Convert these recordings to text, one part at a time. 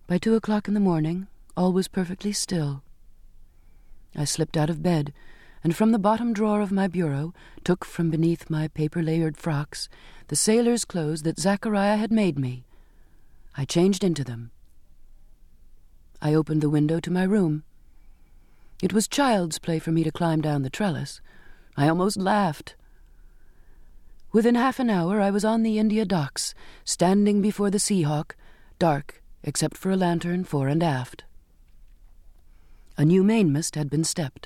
By 2:00 in the morning, all was perfectly still. I slipped out of bed, and from the bottom drawer of my bureau took from beneath my paper-layered frocks the sailor's clothes that Zachariah had made me. I changed into them. I opened the window to my room. It was child's play for me to climb down the trellis. I almost laughed. Within half an hour I was on the India docks, standing before the Seahawk, dark except for a lantern fore and aft. A new mainmast had been stepped.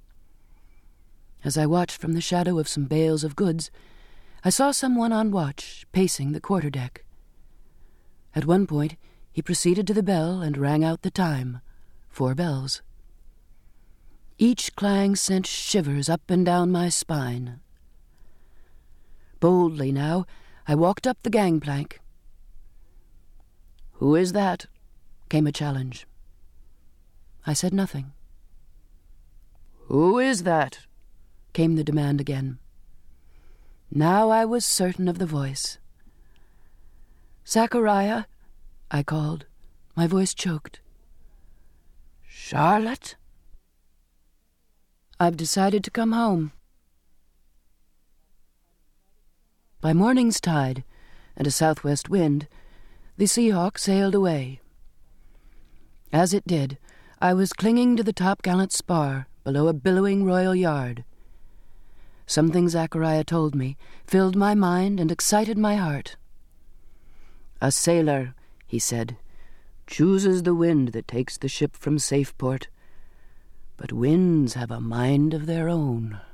As I watched from the shadow of some bales of goods, I saw someone on watch, pacing the quarterdeck. At one point, he proceeded to the bell and rang out the time, 4 bells. Each clang sent shivers up and down my spine. Boldly now, I walked up the gangplank. "Who is that?" came a challenge. I said nothing. "Who is that?" came the demand again. Now I was certain of the voice. "Zachariah," I called. My voice choked. "Charlotte?" "I've decided to come home." By morning's tide and a southwest wind, the Seahawk sailed away. As it did, I was clinging to the topgallant spar below a billowing royal yard. Something Zachariah told me filled my mind and excited my heart. "A sailor," he said, "chooses the wind that takes the ship from safe port, but winds have a mind of their own."